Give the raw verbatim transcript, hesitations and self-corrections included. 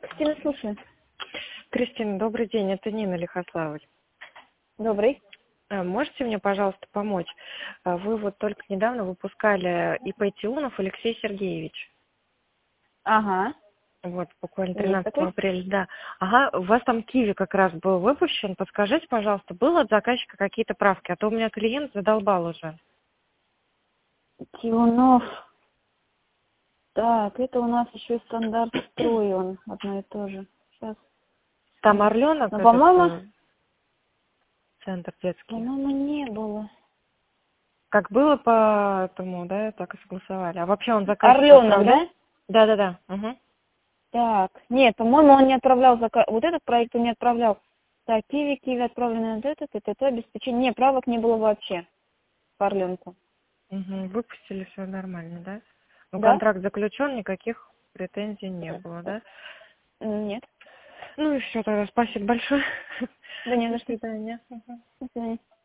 Кристина, слушаю. Кристина, добрый день, это Нина Лихославович. Добрый. А, Можете мне, пожалуйста, помочь? А, Вы вот только недавно выпускали ИП Тиунов Алексей Сергеевич. Ага, Вот, буквально есть тринадцатого такой. апреля, да. Ага, у вас там Киви как раз был выпущен. Подскажите, пожалуйста, было от заказчика какие-то правки? А то у меня клиент задолбал уже. Тиунов. Так, это у нас еще и стандарт строй, он одно и то же. Сейчас. Там Орленок, Но, этот по-моему, э, центр детский. по-моему, не было. Как было по этому, да, так и согласовали. А вообще он заказчику Орленок, отправлял? да? Да-да-да. Угу. Так, нет, по-моему, он не отправлял заказ. Вот этот проект он не отправлял. Так, Киви, Киви отправлены на это, это, это, обеспечение. Не, правок не было вообще по Орленку. Угу. Выпустили, все нормально, да? Ну, Да? контракт заключен, никаких претензий не было, да? Нет. Ну и все, тогда спасибо большое. Да не До за что. свидания. Мгм. До свидания.